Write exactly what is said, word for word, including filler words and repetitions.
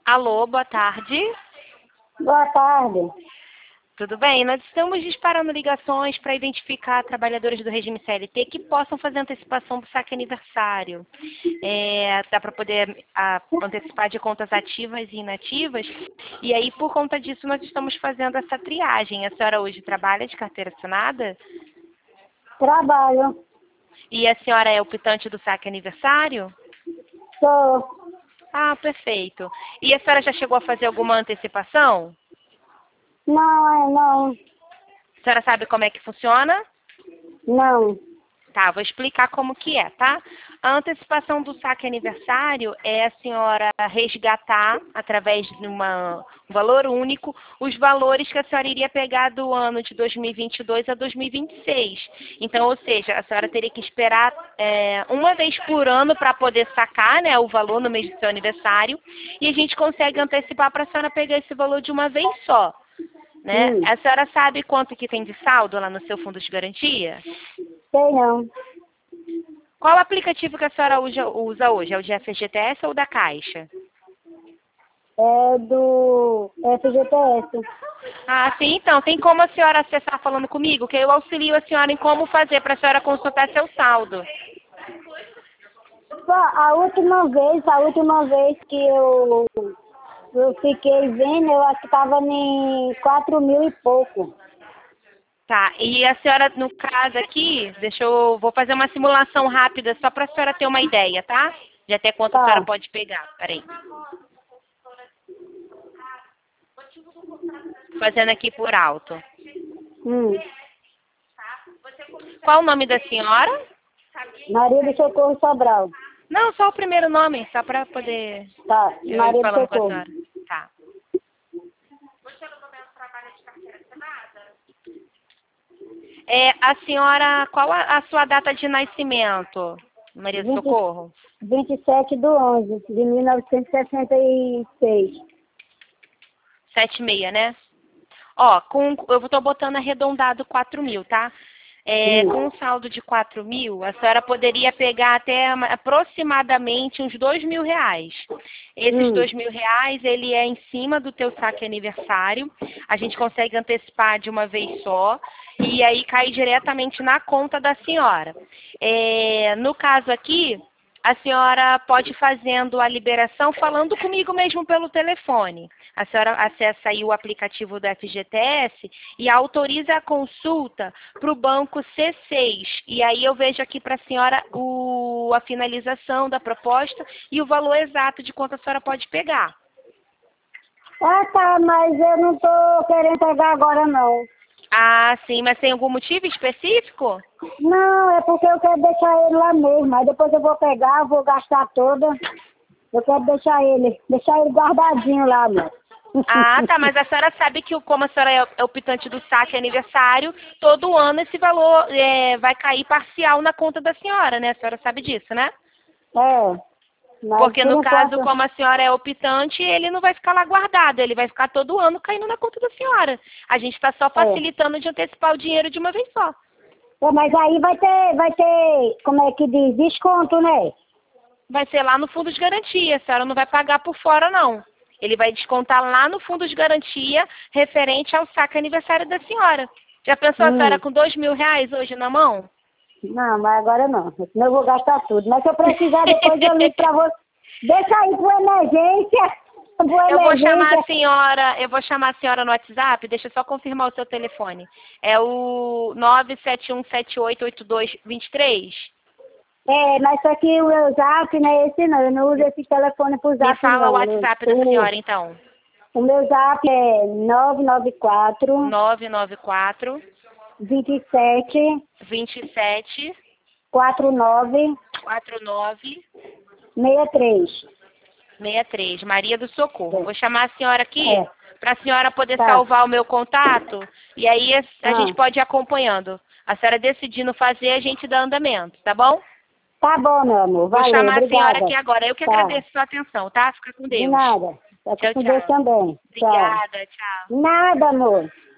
Alô, boa tarde. Boa tarde. Tudo bem? Nós estamos disparando ligações para identificar trabalhadores do regime C L T que possam fazer antecipação do saque aniversário. É, dá para poder a, antecipar de contas ativas e inativas. E aí, por conta disso, nós estamos fazendo essa triagem. A senhora hoje trabalha de carteira assinada? Trabalho. E a senhora é optante do saque aniversário? Sou. Ah, perfeito. E a senhora já chegou a fazer alguma antecipação? Não, é não. A senhora sabe como é que funciona? Não. Tá, vou explicar como que é, tá? A antecipação do saque aniversário é a senhora resgatar, através de uma, um valor único, os valores que a senhora iria pegar do ano de dois mil e vinte e dois a dois mil e vinte e seis. Então, ou seja, a senhora teria que esperar é, uma vez por ano para poder sacar, né, o valor no mês do seu aniversário, e a gente consegue antecipar para a senhora pegar esse valor de uma vez só. Né? Hum. A senhora sabe quanto que tem de saldo lá no seu fundo de garantia? Sei não. Qual aplicativo que a senhora usa, usa hoje? É o de F G T S ou da Caixa? É do F G T S. Ah, sim, então. Tem como a senhora acessar falando comigo? Que eu auxilio a senhora em como fazer para a senhora consultar seu saldo. Só a última vez, a última vez que eu, eu fiquei vendo, eu acho que estava em quatro mil e pouco. Tá, e a senhora, no caso aqui, deixa eu, vou fazer uma simulação rápida só para a senhora ter uma ideia, tá? De até quanto a senhora Tá. pode pegar. Peraí. Fazendo aqui por alto. Hum. Qual o nome da senhora? Maria do Socorro Sobral. Não, só o primeiro nome, só para poder Tá. eu ir Maria do falando com a Socorro. senhora. Tá. É, a senhora, qual a, a sua data de nascimento, Maria do vinte, Socorro? vinte e sete do onze de mil novecentos e sessenta e seis. Sete e meia, né? Ó, com, eu estou botando arredondado quatro mil, tá? É, Hum. com um saldo de quatro mil, a senhora poderia pegar até uma- aproximadamente uns dois mil reais. Esses Hum. dois mil reais, ele é em cima do teu saque aniversário. A gente consegue antecipar de uma vez só e aí cai diretamente na conta da senhora. É, no caso aqui, a senhora pode ir fazendo a liberação falando comigo mesmo pelo telefone. A senhora acessa aí o aplicativo do F G T S e autoriza a consulta para o banco C seis. E aí eu vejo aqui para a senhora o, a finalização da proposta e o valor exato de quanto a senhora pode pegar. Ah, tá, mas eu não tô querendo pegar agora, não. Ah, sim, mas tem algum motivo específico? Não, é porque eu quero deixar ele lá mesmo. Aí depois eu vou pegar, vou gastar toda. Eu quero deixar ele, deixar ele guardadinho lá, meu. Ah, tá, mas a senhora sabe que o- como a senhora é é optante do saque aniversário, todo ano esse valor é, vai cair parcial na conta da senhora, né? A senhora sabe disso, né? É, mas Porque por no caso, enquanto... como a senhora é optante, ele não vai ficar lá guardado, ele vai ficar todo ano caindo na conta da senhora. A gente está só É. facilitando de antecipar o dinheiro de uma vez só. É, mas aí vai ter, vai ter, como é que diz, desconto, né? Vai ser lá no fundo de garantia, a senhora não vai pagar por fora, não. Ele vai descontar lá no fundo de garantia referente ao saque aniversário da senhora. Já pensou a senhora Hum. com dois mil reais hoje na mão? Não, mas agora não. Senão eu vou gastar tudo. Mas se eu precisar, depois eu ligo pra você. Deixa aí por emergência. Por Eu vou chamar a emergência. senhora, eu vou chamar a senhora no WhatsApp, deixa eu só confirmar o seu telefone. É o nove sete um sete oito oito dois dois três? É, mas só que o meu zap não é esse não. Eu não uso esse telefone pro Me zap fala o não. WhatsApp da O, senhora, então. o meu zap é nove nove quatro, nove nove quatro, dois sete, dois sete, quatro nove, quatro nove, seis três. seis três. Maria do Socorro. É. Vou chamar a senhora aqui É. para a senhora poder Tá. salvar o meu contato e aí a, a Ah. gente pode ir acompanhando. A senhora decidindo fazer, a gente dá andamento, tá bom? Tá bom, meu amor. Vou Valeu. chamar a senhora Obrigada. aqui agora. Eu que Tá. agradeço a sua atenção, tá? Fica com De Deus. nada. Tá Tchau, com Deus tchau. também. Tchau. Obrigada, tchau. Nada, amor.